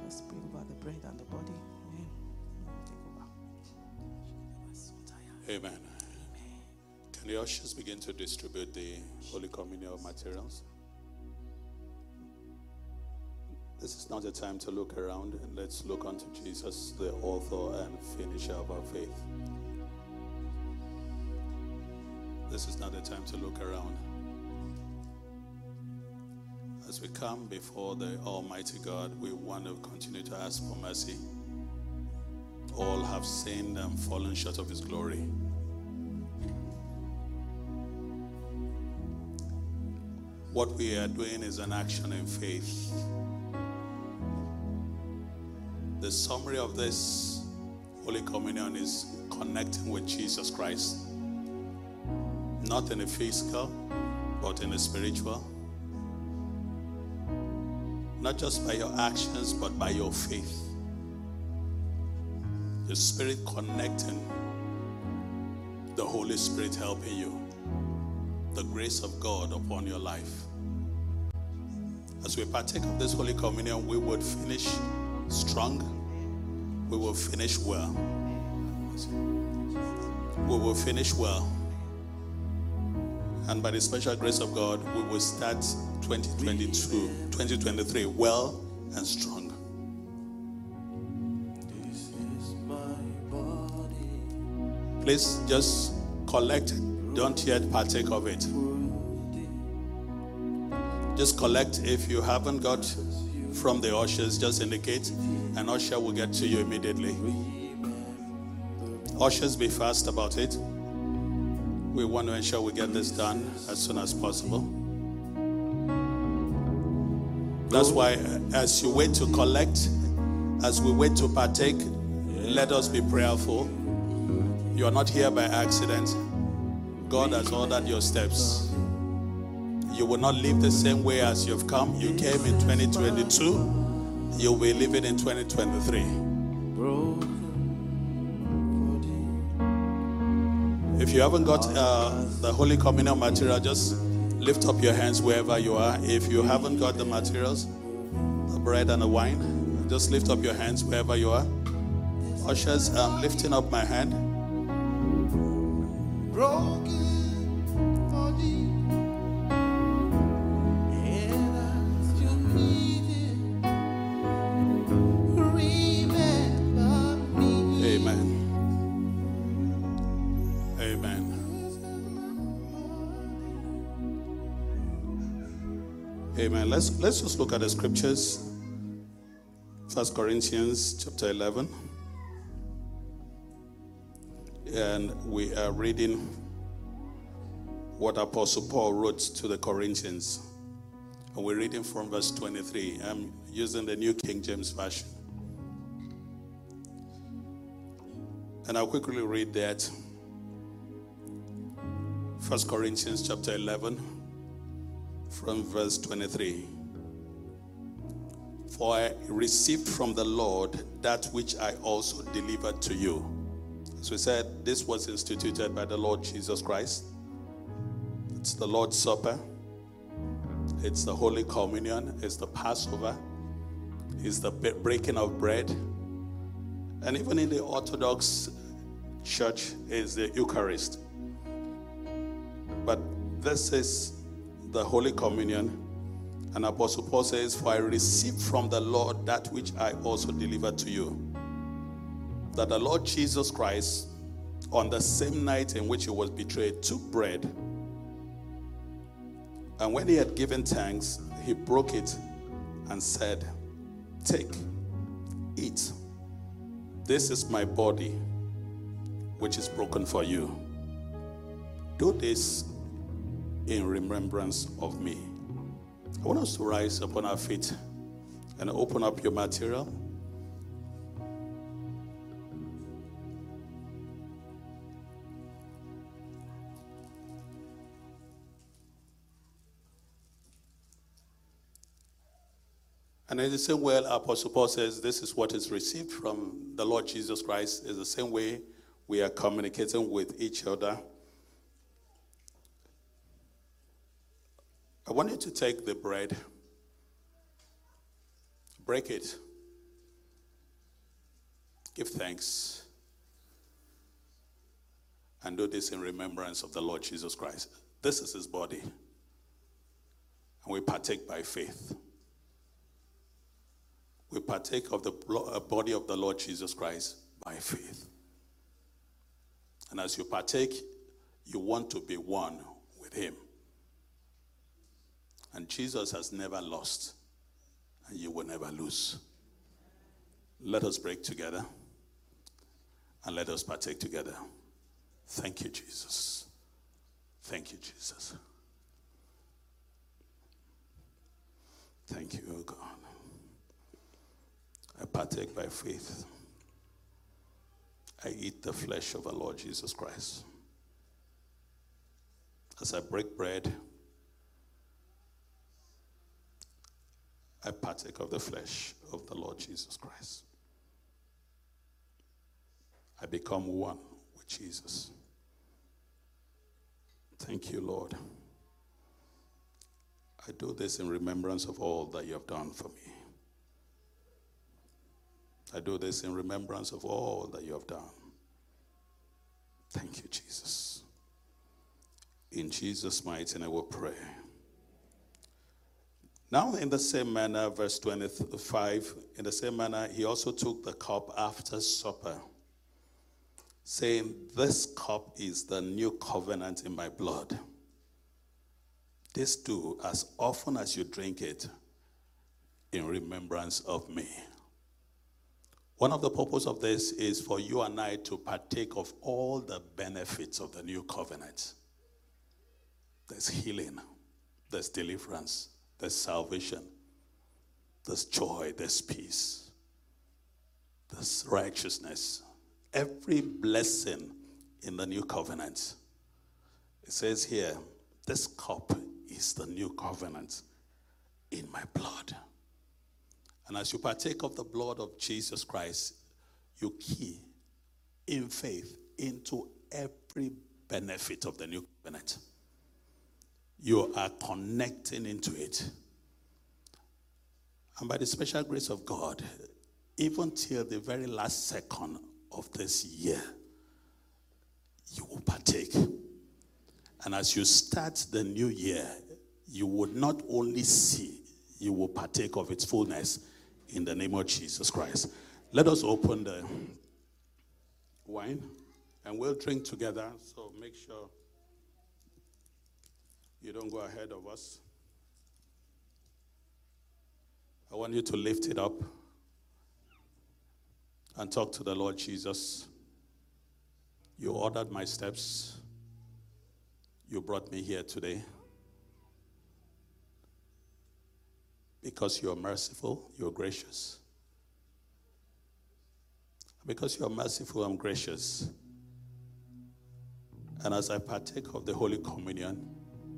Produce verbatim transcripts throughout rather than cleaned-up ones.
Let's pray over the bread and the body. Amen. Take over. Amen. Can the ushers begin to distribute the Holy Communion materials? This is not a time to look around. Let's look unto Jesus, the author and finisher of our faith. This is not a time to look around. As we come before the Almighty God, we want to continue to ask for mercy. All have sinned and fallen short of His glory. What we are doing is an action in faith. The summary of this Holy Communion is connecting with Jesus Christ. Not in the physical, but in the spiritual. Not just by your actions, but by your faith. The Spirit connecting, the Holy Spirit helping you. The grace of God upon your life. As we partake of this Holy Communion, we would finish strong. We will finish well. We will finish well. And by the special grace of God, we will start twenty twenty-two, twenty twenty-three well and strong. This is my body. Please just collect it. Don't yet partake of it. Just collect. If you haven't got from the ushers, just indicate. An usher will get to you immediately. Ushers, be fast about it. We want to ensure we get this done as soon as possible. That's why as you wait to collect, as we wait to partake, let us be prayerful. You are not here by accident. God has ordered your steps. You will not live the same way as you've come. You came in twenty twenty-two. You will be living in twenty twenty-three. If you haven't got uh, the Holy Communion material, just lift up your hands wherever you are. If you haven't got the materials, the bread and the wine, just lift up your hands wherever you are. Ushers, I'm lifting up my hand. Amen. Let's let's just look at the scriptures. First Corinthians chapter eleven. And we are reading what Apostle Paul wrote to the Corinthians. And we're reading from verse twenty-three. I'm using the New King James Version. And I'll quickly read that. First Corinthians chapter eleven. From verse twenty-three. For I received from the Lord that which I also delivered to you. As we said, this was instituted by the Lord Jesus Christ. It's the Lord's Supper. It's the Holy Communion. It's the Passover. It's the breaking of bread. And even in the Orthodox Church is the Eucharist. But this is the Holy Communion. And Apostle Paul says, for I received from the Lord that which I also delivered to you. That the Lord Jesus Christ, on the same night in which he was betrayed, took bread. And when he had given thanks, he broke it and said, take, eat. This is my body, which is broken for you. Do this in remembrance of me. I want us to rise upon our feet and open up your material. And in the same way, Apostle Paul says this is what is received from the Lord Jesus Christ. Is the same way we are communicating with each other. I want you to take the bread, break it, Give thanks and do this in remembrance of the Lord Jesus Christ. This is his body. And we partake by faith. We partake of the body of the Lord Jesus Christ by faith. And as you partake, you want to be one with him. And Jesus has never lost, and you will never lose. Let us break together, and let us partake together. Thank you, Jesus. Thank you, Jesus. Thank you, oh God. I partake by faith. I eat the flesh of our Lord Jesus Christ. As I break bread, I partake of the flesh of the Lord Jesus Christ. I become one with Jesus. Thank you, Lord. I do this in remembrance of all that you have done for me. I do this in remembrance of all that you have done. Thank you, Jesus. In Jesus' mighty name we pray. Now, in the same manner, verse twenty-five, in the same manner, he also took the cup after supper, saying, "This cup is the new covenant in my blood. This do as often as you drink it in remembrance of me." One of the purposes of this is for you and I to partake of all the benefits of the new covenant. There's healing, there's deliverance, there's salvation, there's joy, there's peace, there's righteousness. Every blessing in the new covenant. It says here, this cup is the new covenant in my blood. And as you partake of the blood of Jesus Christ, you key in faith into every benefit of the new covenant. You are connecting into it. And by the special grace of God, even till the very last second of this year, you will partake. And as you start the new year, you would not only see, you will partake of its fullness in the name of Jesus Christ. Let us open the wine and we'll drink together. So make sure you don't go ahead of us. I want you to lift it up and talk to the Lord Jesus. You ordered my steps. You brought me here today. Because you are merciful, you are gracious. Because you are merciful and gracious. And as I partake of the Holy Communion,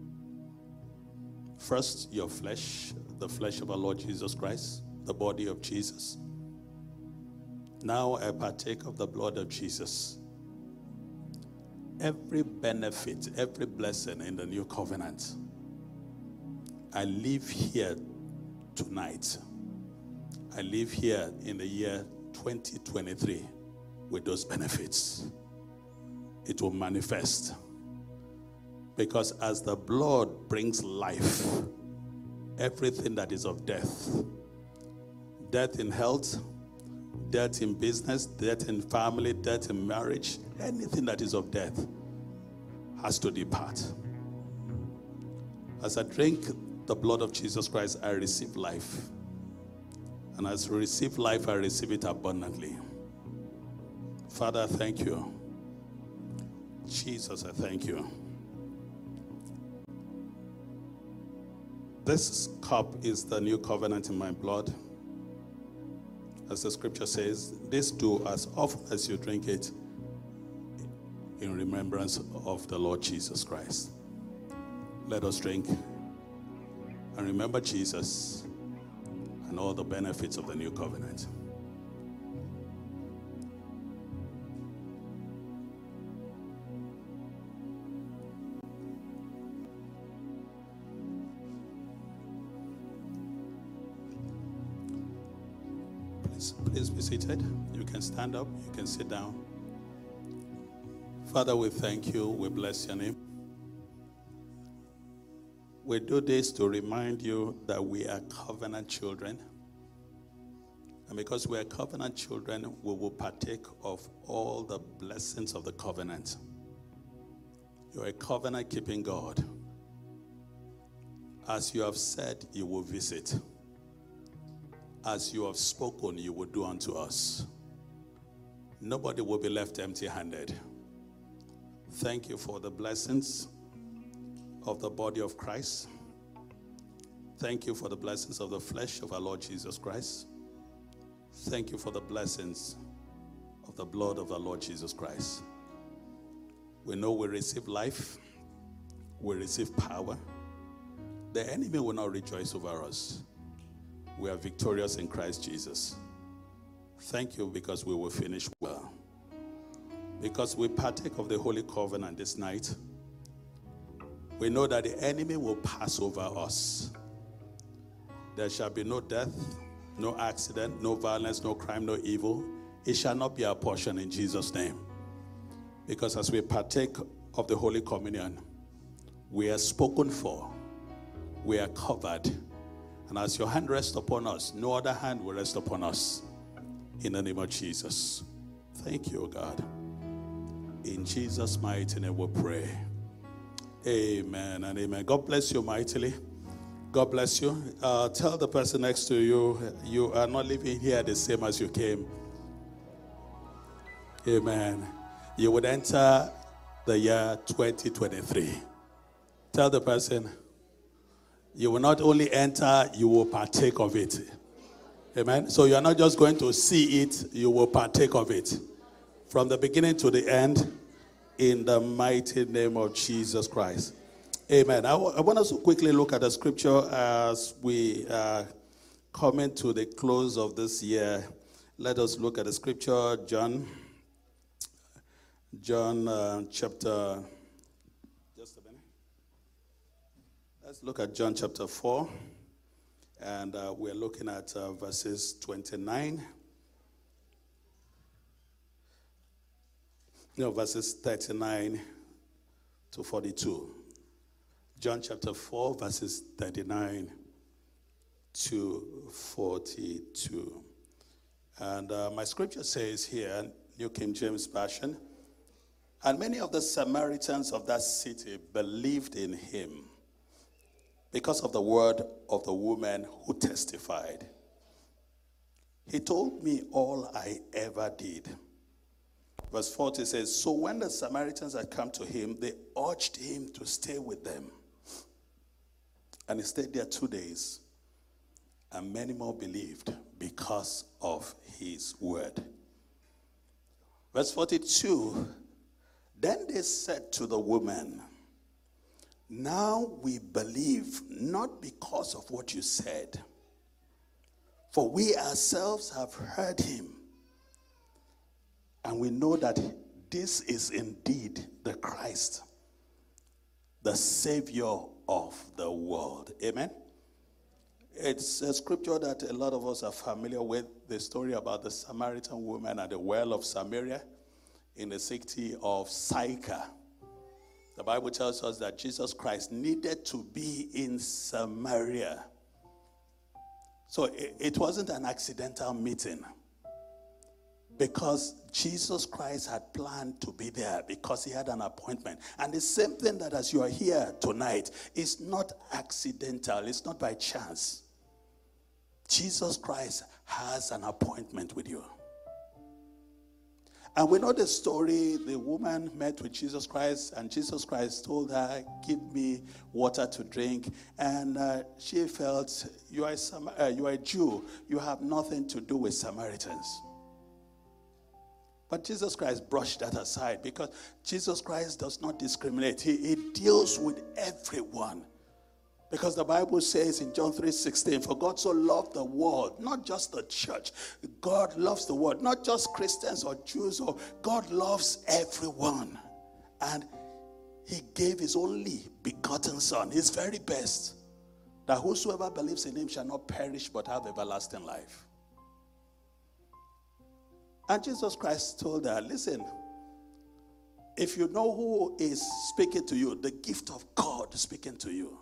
first your flesh, the flesh of our Lord Jesus Christ, the body of Jesus. Now I partake of the blood of Jesus. Every benefit, every blessing in the new covenant, I live here tonight. I live here in the year twenty twenty-three with those benefits. It will manifest. Because as the blood brings life, everything that is of death, death in health, death in business, death in family, death in marriage, anything that is of death has to depart. As I drink the blood of Jesus Christ, I receive life. And as I receive life, I receive it abundantly. Father, I thank you. Jesus, I thank you. This cup is the new covenant in my blood. As the scripture says, this do as often as you drink it in remembrance of the Lord Jesus Christ. Let us drink and remember Jesus and all the benefits of the new covenant. Please, please be seated. You can stand up. You can sit down. Father, we thank you. We bless your name. We do this to remind you that we are covenant children. And because we are covenant children, we will partake of all the blessings of the covenant. You are a covenant-keeping God. As you have said, you will visit. As you have spoken, you will do unto us. Nobody will be left empty-handed. Thank you for the blessings of the body of Christ. Thank you for the blessings of the flesh of our Lord Jesus Christ. Thank you for the blessings of the blood of our Lord Jesus Christ. We know we receive life. We receive power. The enemy will not rejoice over us. We are victorious in Christ Jesus. Thank you because we will finish well. Because we partake of the Holy Covenant this night, we know that the enemy will pass over us. There shall be no death, no accident, no violence, no crime, no evil. It shall not be our portion in Jesus' name. Because as we partake of the Holy Communion, we are spoken for. We are covered. And as your hand rests upon us, no other hand will rest upon us. In the name of Jesus. Thank you, God. In Jesus' mighty name we pray. Amen and amen. God bless you mightily. God bless you. Uh, tell the person next to you, you are not living here the same as you came. Amen. You would enter the year twenty twenty-three. Tell the person, you will not only enter, you will partake of it. Amen. So you are not just going to see it, you will partake of it. From the beginning to the end, in the mighty name of Jesus Christ. Amen. I, w- I want us to quickly look at the scripture as we uh, come into the close of this year. Let us look at the scripture, John, John uh, chapter, just a minute. Let's look at John chapter four. And uh, we're looking at uh, verses twenty-nine. No, verses thirty-nine to forty-two. John chapter four, verses thirty-nine to forty-two. And uh, my scripture says here, New King James Version, and many of the Samaritans of that city believed in him because of the word of the woman who testified. He told me all I ever did. Verse forty says, so when the Samaritans had come to him, they urged him to stay with them. And he stayed there two days. And many more believed because of his word. Verse forty-two, then they said to the woman, now we believe not because of what you said, for we ourselves have heard him. And we know that this is indeed the Christ, the Savior of the world. Amen? It's a scripture that a lot of us are familiar with, the story about the Samaritan woman at the well of Samaria in the city of Sychar. The Bible tells us that Jesus Christ needed to be in Samaria. So it, it wasn't an accidental meeting. Because Jesus Christ had planned to be there, because he had an appointment. And the same thing that as you are here tonight, is not accidental, it's not by chance. Jesus Christ has an appointment with you. And we know the story. The woman met with Jesus Christ, and Jesus Christ told her, give me water to drink. And uh, she felt, you are, a Sam- uh, you are a Jew, you have nothing to do with Samaritans. But Jesus Christ brushed that aside, because Jesus Christ does not discriminate. He, he deals with everyone. Because the Bible says in John three sixteen, for God so loved the world, not just the church. God loves the world, not just Christians or Jews. Or God loves everyone. And he gave his only begotten son, his very best, that whosoever believes in him shall not perish but have everlasting life. And Jesus Christ told her, listen, if you know who is speaking to you, the gift of God speaking to you,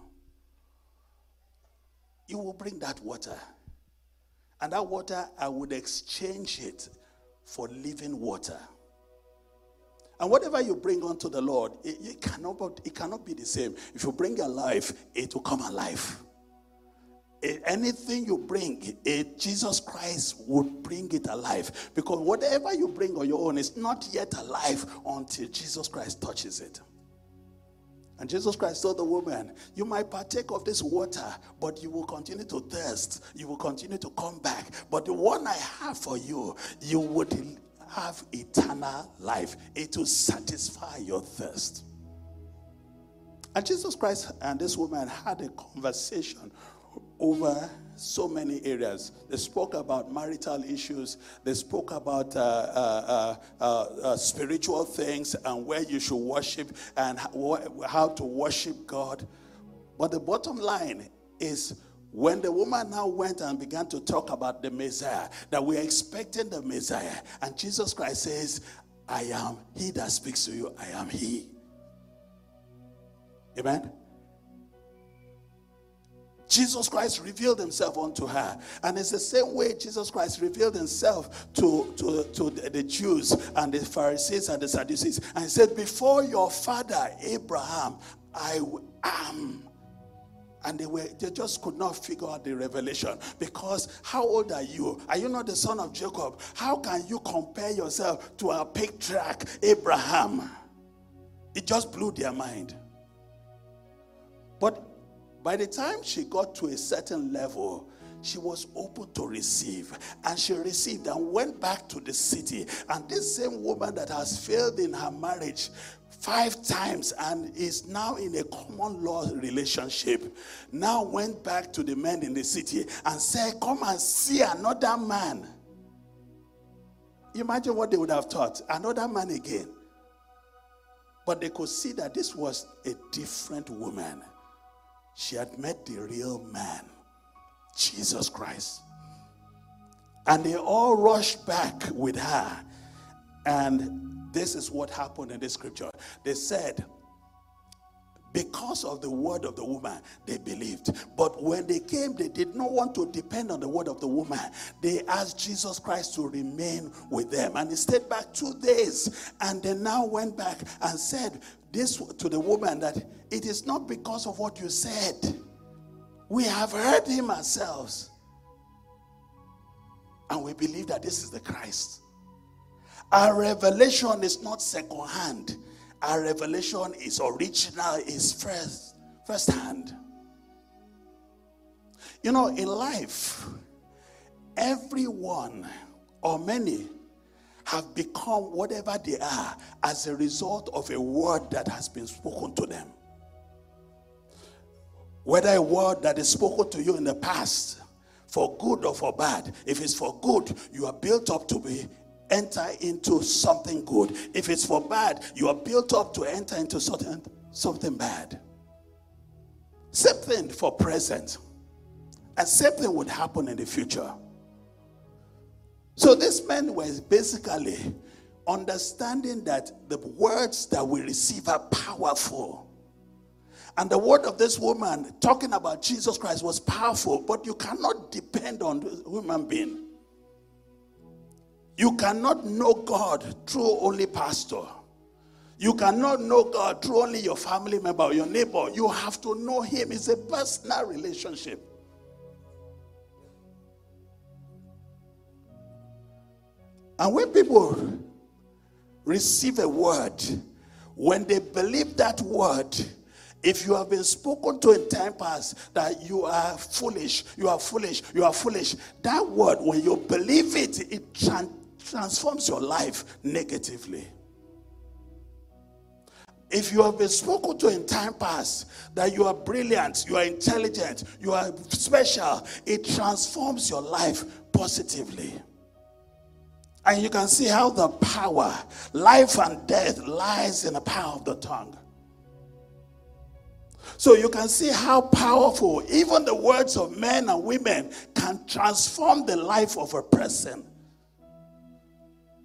you will bring that water. And that water, I would exchange it for living water. And whatever you bring unto the Lord, it, it, cannot, it cannot be the same. If you bring a life, it will come alive. It, anything you bring, it, Jesus Christ would bring it alive. Because whatever you bring on your own is not yet alive until Jesus Christ touches it. And Jesus Christ told the woman, you might partake of this water, but you will continue to thirst. You will continue to come back. But the one I have for you, you would have eternal life. It will satisfy your thirst. And Jesus Christ and this woman had a conversation over so many areas. They spoke about marital issues. They spoke about uh, uh, uh, uh, spiritual things and where you should worship and how to worship God. But the bottom line is, when the woman now went and began to talk about the Messiah, that we are expecting the Messiah, and Jesus Christ says, I am he that speaks to you. I am he. Amen? Jesus Christ revealed himself unto her. And it's the same way Jesus Christ revealed himself to, to, to the Jews and the Pharisees and the Sadducees. And he said, before your father Abraham, I am. And they were they just could not figure out the revelation. Because how old are you? Are you not the son of Jacob? How can you compare yourself to our patriarch Abraham? It just blew their mind. But by the time she got to a certain level, she was open to receive. And she received and went back to the city. And this same woman that has failed in her marriage five times and is now in a common law relationship, now went back to the men in the city and said, come and see another man. Imagine what they would have thought. Another man again. But they could see that this was a different woman. She had met the real man, Jesus Christ. And they all rushed back with her. And this is what happened in the scripture. They said, because of the word of the woman, they believed. But when they came, they did not want to depend on the word of the woman. They asked Jesus Christ to remain with them. And he stayed back two days. And they now went back and said this to the woman, that it is not because of what you said. We have heard him ourselves. And we believe that this is the Christ. Our revelation is not second-hand. Our revelation is original, is first, first-hand. You know, in life, everyone or many have become whatever they are as a result of a word that has been spoken to them. Whether a word that is spoken to you in the past, for good or for bad. If it's for good, you are built up to be enter into something good. If it's for bad, you are built up to enter into something, something bad. Same thing for present. And same thing would happen in the future. So these men were basically understanding that the words that we receive are powerful. And the word of this woman talking about Jesus Christ was powerful, but you cannot depend on the human being. You cannot know God through only pastor. You cannot know God through only your family member or your neighbor. You have to know him. It's a personal relationship. And when people receive a word, when they believe that word, if you have been spoken to in time past that you are foolish, you are foolish, you are foolish, that word, when you believe it, it trans- transforms your life negatively. If you have been spoken to in time past that you are brilliant, you are intelligent, you are special, it transforms your life positively. And you can see how the power, life and death, lies in the power of the tongue. So you can see how powerful even the words of men and women can transform the life of a person.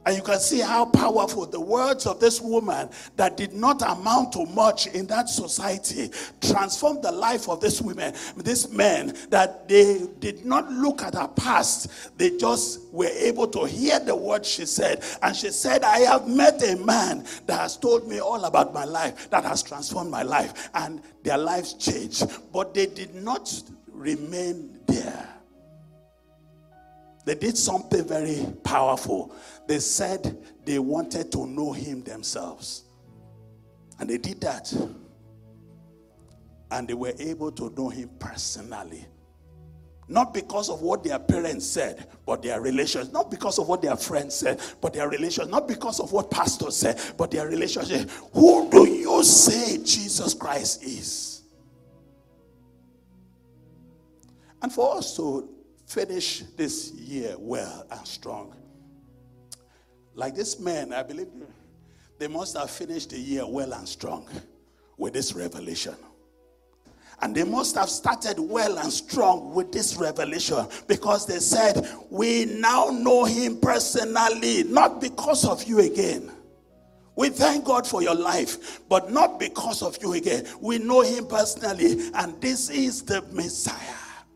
And you can see how powerful the words of this woman that did not amount to much in that society transformed the life of this woman, this men, that they did not look at her past. They just were able to hear the words she said. And she said, I have met a man that has told me all about my life, that has transformed my life. And their lives changed. But they did not remain there. They did something very powerful. They said they wanted to know him themselves. And they did that. And they were able to know him personally. Not because of what their parents said, but their relations. Not because of what their friends said, but their relations. Not because of what pastors said, but their relationship. Who do you say Jesus Christ is? And for us to finish this year well and strong, like this man, I believe they must have finished the year well and strong with this revelation. And they must have started well and strong with this revelation, because they said, we now know him personally, not because of you again. We thank God for your life, but not because of you again. We know him personally, and this is the Messiah.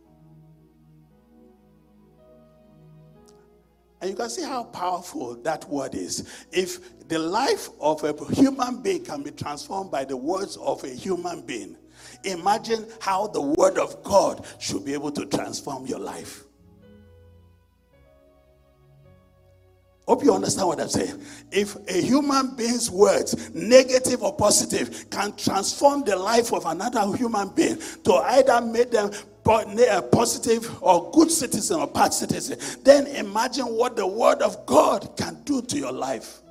And you can see how powerful that word is. If the life of a human being can be transformed by the words of a human being, imagine how the word of God should be able to transform your life. Hope you understand what I'm saying. If a human being's words, negative or positive, can transform the life of another human being to either make them a positive or good citizen or bad citizen, then imagine what the word of God can do to your life.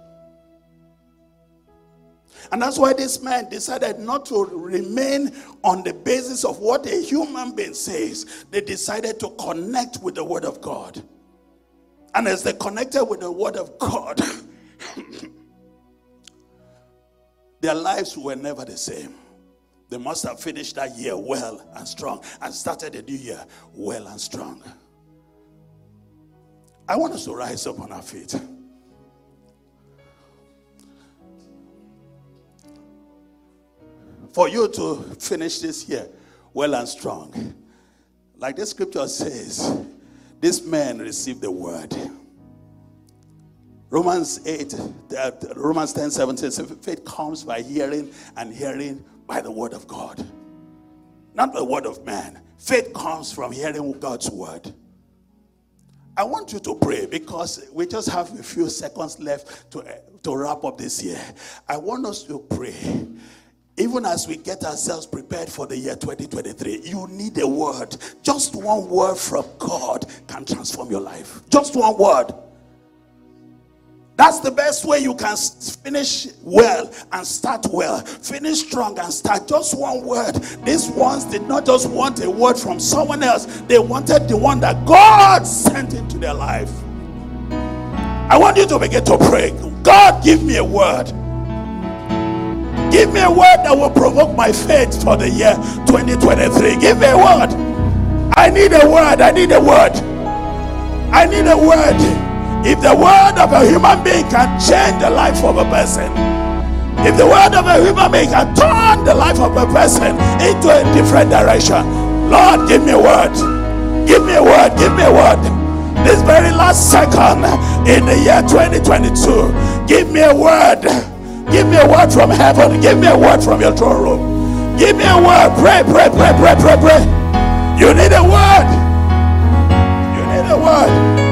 And that's why this man decided not to remain on the basis of what a human being says. They decided to connect with the word of God. And as they connected with the word of God, their lives were never the same. They must have finished that year well and strong and started the new year well and strong. I want us to rise up on our feet. For you to finish this year well and strong, like the scripture says, this man received the word. Romans eight, uh, Romans ten seventeen says, faith comes by hearing, and hearing by the word of God. Not the word of man. Faith comes from hearing God's word. I want you to pray, because we just have a few seconds left to, uh, to wrap up this year. I want us to pray. Even as we get ourselves prepared for the year twenty twenty-three, you need a word. Just one word from God can transform your life. Just one word. That's the best way you can finish well and start well. Finish strong and start. Just one word. These ones did not just want a word from someone else. They wanted the one that God sent into their life. I want you to begin to pray. God, give me a word. Give me a word that will provoke my faith for the year twenty twenty-three. Give me a word. I need a word. I need a word. I need a word. If the word of a human being can change the life of a person, if the word of a human being can turn the life of a person into a different direction, Lord, give me a word. Give me a word. Give me a word. This very last second in the year twenty twenty-two, give me a word. Give me a word from heaven. Give me a word from your throne room. Give me a word. Pray, pray, pray, pray, pray, pray. You need a word. You need a word.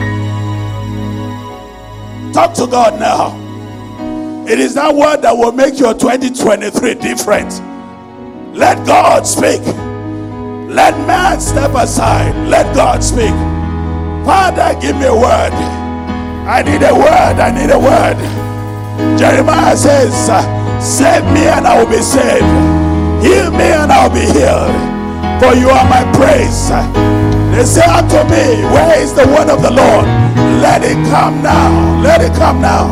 Talk to God now. It is that word that will make your twenty twenty-three different. Let God speak. Let man step aside. Let God speak. Father, give me a word. I need a word. I need a word. Jeremiah says, save me and I will be saved. Heal me and I will be healed. For you are my praise. They say unto me, where is the word of the Lord? Let it come now. Let it come now.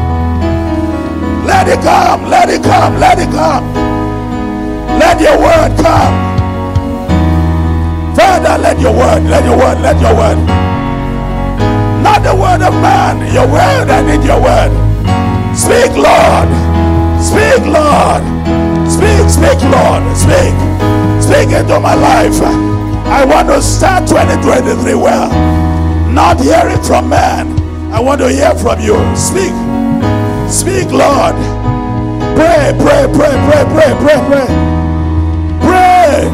Let it come. Let it come. Let it come. Let your word come. Father, let your word, let your word, let your word. Not the word of man. Your word, I need your word. Speak, Lord. Speak, Lord. Speak, speak, Lord. Speak. Speak into my life. I want to start twenty twenty-three well. Not hearing from man. I want to hear from you. Speak. Speak, Lord. Pray, pray, pray, pray, pray, pray, pray. Pray.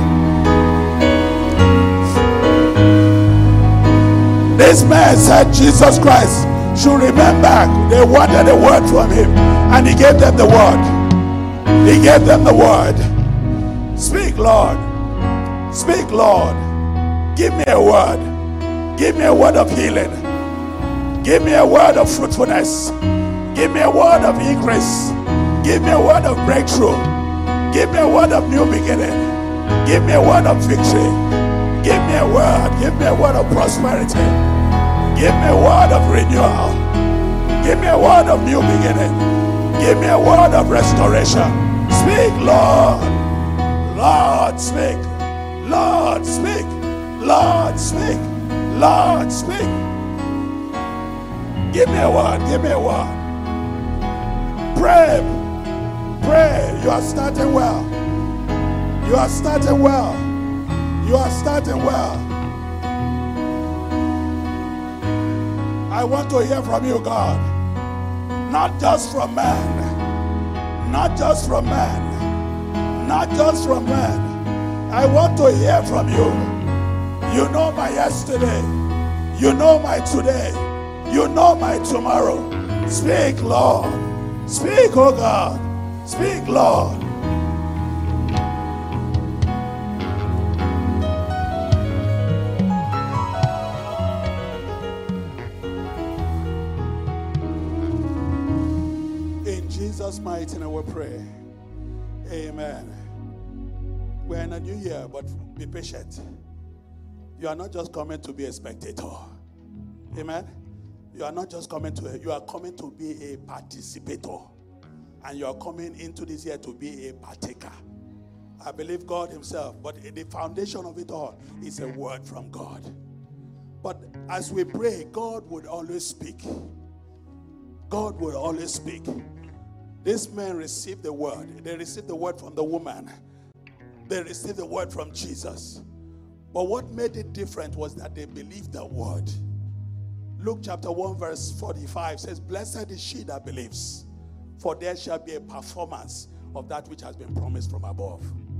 This man said Jesus Christ should remember they wanted a word from him, and he gave them the word. He gave them the word. Speak, Lord. Speak, Lord. Give me a word. Give me a word of healing. Give me a word of fruitfulness. Give me a word of increase. Give me a word of breakthrough. Give me a word of new beginning. Give me a word of victory. Give me a word. Give me a word of prosperity. Give me a word of renewal. Give me a word of new beginning. Give me a word of restoration. Speak, Lord. Lord, speak. Lord, speak. Lord, speak. Lord, speak. Give me a word. Give me a word. Pray. Pray. You are starting well. You are starting well. You are starting well. I want to hear from you, God. Not just from man. Not just from man. Not just from man. I want to hear from you. You know my yesterday. You know my today. You know my tomorrow. Speak, Lord. Speak, oh God. Speak, Lord. In Jesus' mighty name we pray. Amen. We're in a new year, but be patient. You are not just coming to be a spectator. Amen. You are not just coming to, you are coming to be a participator. And you are coming into this year to be a partaker. I believe God himself, but the foundation of it all is a word from God. But as we pray, God would always speak. God would always speak. This man received the word. They received the word from the woman. They received the word from Jesus. But what made it different was that they believed the word. Luke chapter one verse forty-five says, "Blessed is she that believes, for there shall be a performance of that which has been promised from above."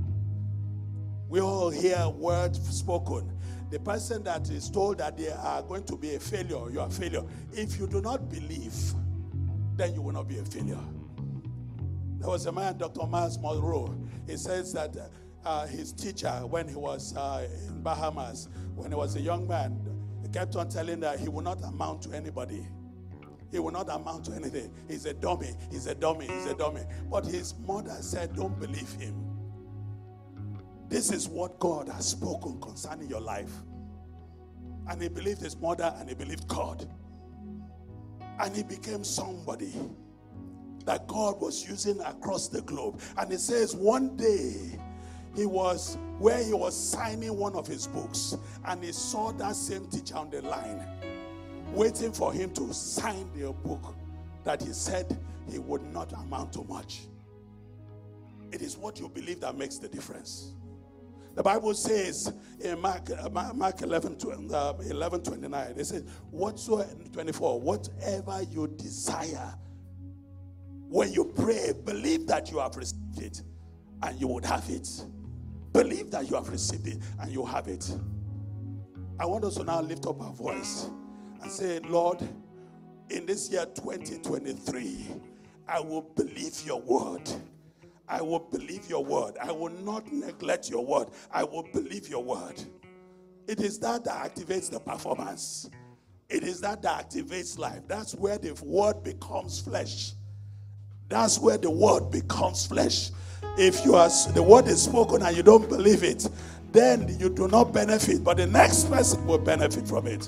We all hear words spoken. The person that is told that they are going to be a failure, you are a failure. If you do not believe, then you will not be a failure. There was a man, Doctor Miles Monroe. He says that uh, his teacher, when he was uh, in Bahamas, when he was a young man, he kept on telling that he will not amount to anybody. He will not amount to anything. He's a dummy. He's a dummy. He's a dummy. But his mother said, don't believe him. This is what God has spoken concerning your life. And he believed his mother and he believed God. And he became somebody that God was using across the globe. And it says one day he was where he was signing one of his books, and he saw that same teacher on the line waiting for him to sign the book that he said he would not amount to much. It is what you believe that makes the difference. The Bible says in Mark, uh, Mark eleven, eleven twenty-nine, it says, whatsoever, twenty-four, whatever you desire, when you pray, believe that you have received it and you would have it. Believe that you have received it and you have it. I want us to now lift up our voice and say, Lord, in this year twenty twenty-three, I will believe your word. I will believe your word. I will not neglect your word. I will believe your word. It is that that activates the performance. It is that that activates life. That's where the word becomes flesh. That's where the word becomes flesh. If you are, the word is spoken and you don't believe it, then you do not benefit, but the next person will benefit from it.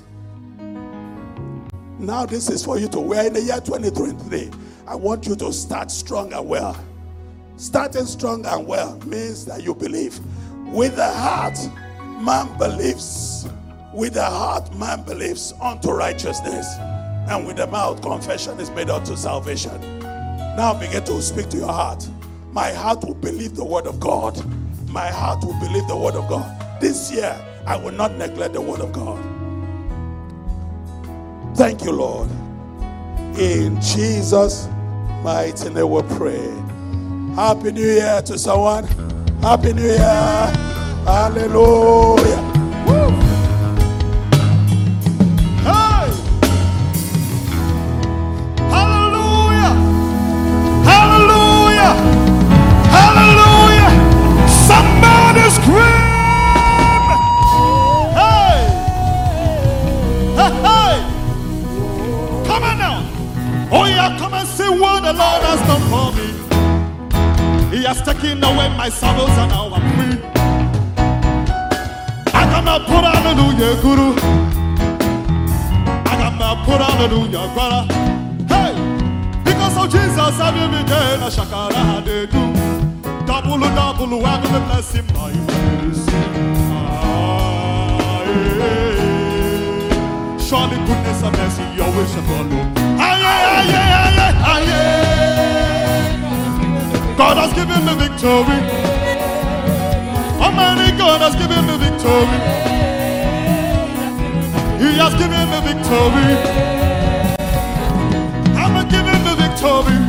Now this is for you to, we're in the year twenty twenty-three. I want you to start strong and well. Starting strong and well means that you believe. With the heart, man believes With the heart man believes unto righteousness, and with the mouth confession is made unto salvation. Now begin to speak to your heart. My heart will believe the word of God. My heart will believe the word of God. This year, I will not neglect the word of God. Thank you, Lord. In Jesus' mighty name we pray. Happy New Year to someone. Happy New Year. Hallelujah. Woo. Hey. Hallelujah. Hallelujah. Hallelujah. Somebody scream. Hey. Hey. Hey. Come on now. Oh yeah, come and see what the Lord has done for me. He has taken away my sorrows and now I'm free. I got my put hallelujah, guru. I got my put hallelujah, brother. Hey, because of Jesus, I will begin a shakara they do. Double, double, I'm gonna bless him by face. Ah, yeah. Surely goodness and mercy, your wish shall follow. Ah, yeah, yeah, yeah, yeah, ah, yeah. God has given me victory. Almighty God has given me victory. He has given me victory. I'm giving me victory.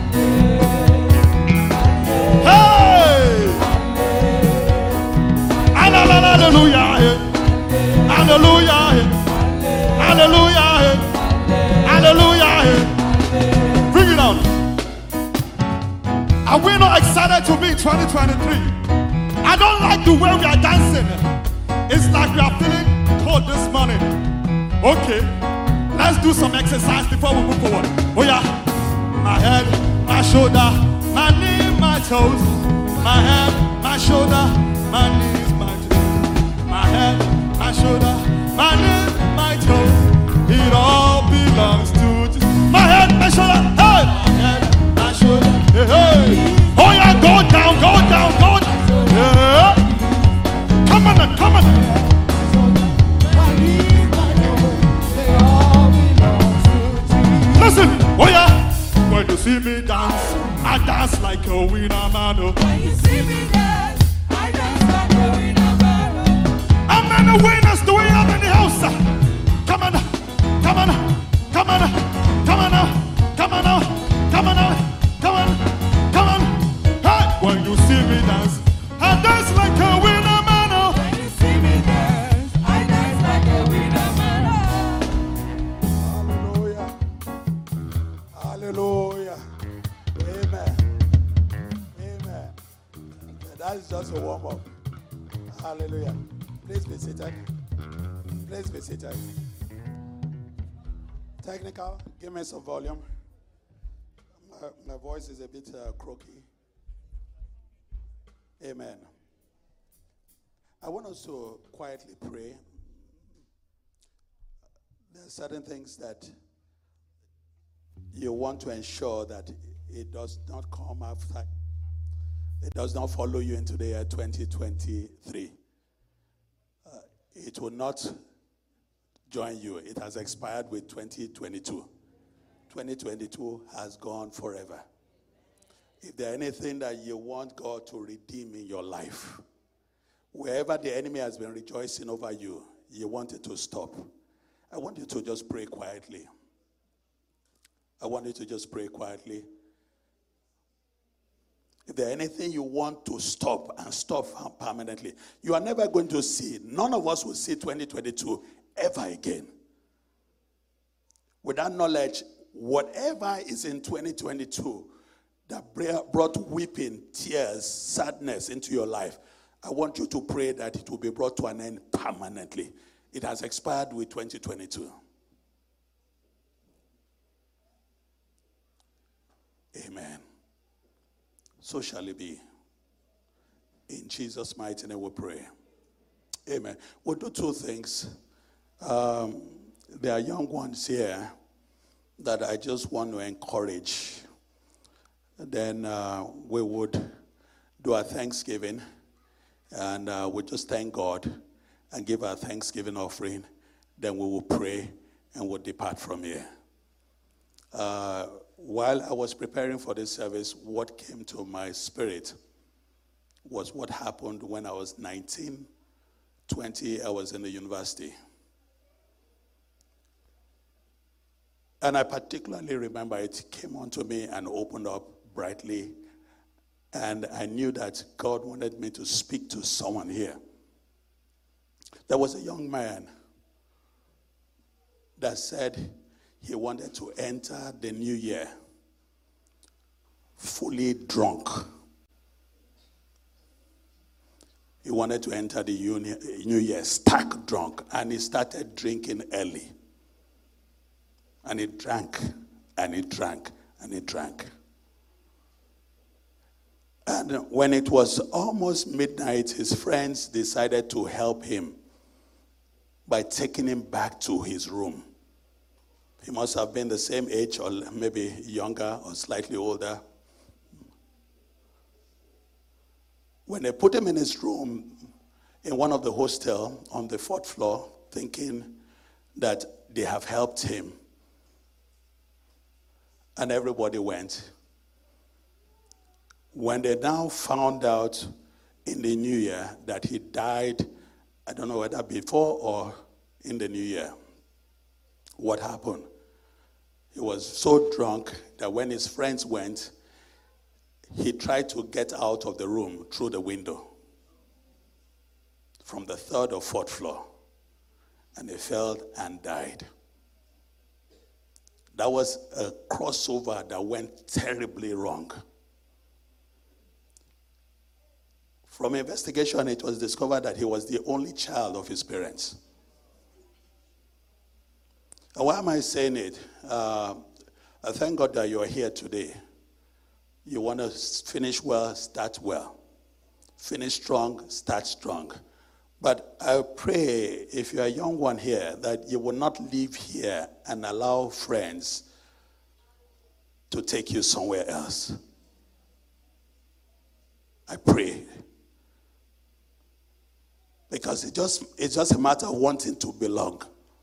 Hey! Hallelujah! Hallelujah! Hallelujah! Hallelujah! Bring it on. Are we not excited to be twenty twenty-three? I don't like the way we are dancing. It's like we are feeling cold this morning. Okay, let's do some exercise before we move forward. Oh yeah, my head, my shoulder, my knee, my toes. My head, my shoulder, my knees, my toes. My head, my shoulder, my knees, my toes. It all belongs to Jesus. My head, my shoulder, hey! My head, my shoulder, hey, hey. Oh yeah, go down, go down, go down. Yeah. Come on, come on. Listen, oh yeah. When you see me dance, I dance like a winner man. When you see me dance, I dance like a winner man. I'm in the winners, the way I'm in the house. Come on, come on, come on, come on now, come on now, come on now, come on, come on. Hey, when you see me dance, I dance like a winner man. When you see me dance, I dance like a winner man. Hallelujah. Hallelujah. Amen. Amen. That's just a warm up. Hallelujah. Please be seated. Please be seated. Technical, give me some volume. My, my voice is a bit uh, croaky. Amen. I want us to quietly pray. There are certain things that you want to ensure that it does not come after, it does not follow you into the year twenty twenty-three. Uh, it will not join you. It has expired with twenty twenty-two. twenty twenty-two has gone forever. If there's anything that you want God to redeem in your life, wherever the enemy has been rejoicing over you, you want it to stop. I want you to just pray quietly. I want you to just pray quietly. If there's anything you want to stop and stop permanently, you are never going to see, none of us will see twenty twenty-two ever again. With that knowledge, whatever is in twenty twenty-two that brought weeping, tears, sadness into your life, I want you to pray that it will be brought to an end permanently. It has expired with twenty twenty-two. Amen. So shall it be. In Jesus' mighty name we pray. Amen. We'll do two things. Um, there are young ones here that I just want to encourage. Then uh, we would do our Thanksgiving, and uh, we just thank God. and give our Thanksgiving offering. Then we will pray and we'll depart from here. Uh, while I was preparing for this service, what came to my spirit was what happened when I was nineteen, twenty, I was in the university. And I particularly remember it came onto me and opened up brightly. And I knew that God wanted me to speak to someone here. There was a young man that said he wanted to enter the new year fully drunk. He wanted to enter the new year stark drunk, and he started drinking early. And he drank, and he drank, and he drank. And when it was almost midnight, his friends decided to help him by taking him back to his room. He must have been the same age or maybe younger or slightly older. When they put him in his room in one of the hostel on the fourth floor, thinking that they have helped him, and everybody went. When they now found out in the new year that he died, I don't know whether before or in the new year, what happened? He was so drunk that when his friends went, he tried to get out of the room through the window from the third or fourth floor, and he fell and died. That was a crossover that went terribly wrong. From investigation, it was discovered that he was the only child of his parents. And why am I saying it? Uh, I thank God that you are here today. You want to finish well, start well. Finish strong, start strong. But I pray, if you're a young one here, that you will not leave here and allow friends to take you somewhere else. I pray. Because it just, it's just a matter of wanting to belong.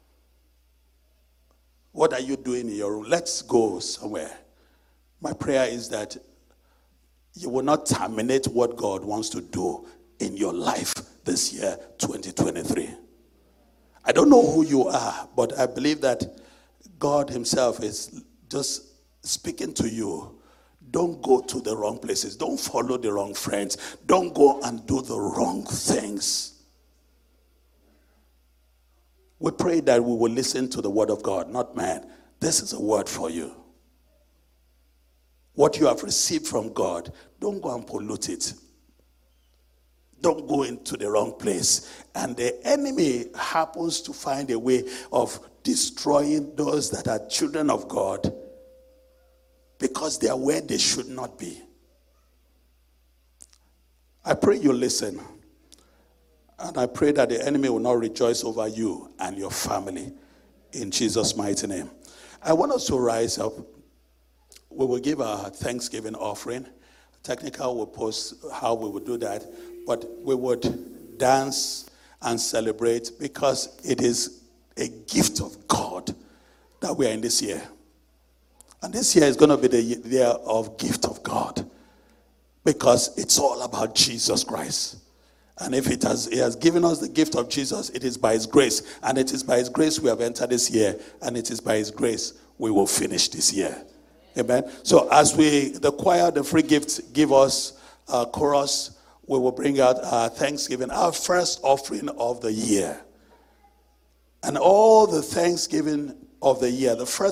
What are you doing in your room? Let's go somewhere. My prayer is that you will not terminate what God wants to do in your life this year, twenty twenty-three. I don't know who you are, but I believe that God himself is just speaking to you. Don't go to the wrong places. Don't follow the wrong friends. Don't go and do the wrong things. We pray that we will listen to the word of God, not man. This is a word for you. What you have received from God, don't go and pollute it. Don't go into the wrong place. And the enemy happens to find a way of destroying those that are children of God because they are where they should not be. I pray you listen. And I pray that the enemy will not rejoice over you and your family in Jesus' mighty name. I want us to rise up. We will give our Thanksgiving offering. Technical will post how we will do that. But we would dance and celebrate because it is a gift of God that we are in this year. And this year is going to be the year of gift of God because it's all about Jesus Christ. And if it has, he has given us the gift of Jesus, it is by his grace. And it is by his grace we have entered this year. And it is by his grace we will finish this year. Amen. So as we, the choir, the free gifts give us a chorus, we will bring out our Thanksgiving, our first offering of the year. And all the Thanksgiving of the year, the first